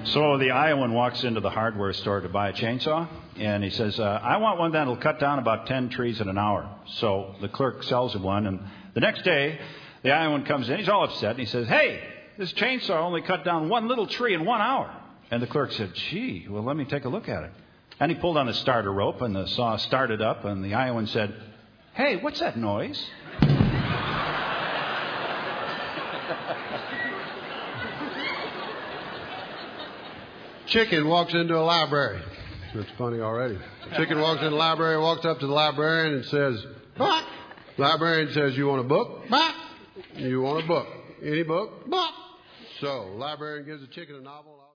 So the Iowan walks into the hardware store to buy a chainsaw, and he says, I want one that'll cut down about 10 trees in an hour. So the clerk sells him one, and the next day, the Iowan comes in. He's all upset, and he says, hey, this chainsaw only cut down one little tree in 1 hour. And the clerk said, gee, well, let me take a look at it. And he pulled on the starter rope, and the saw started up, and the Iowan said, hey, what's that noise? Chicken walks into a library. That's funny already. Chicken walks into the library, walks up to the librarian and says, "Buck." Librarian says, you want a book? Buck. You want a book? Any book? Buck. So, librarian gives the chicken a novel.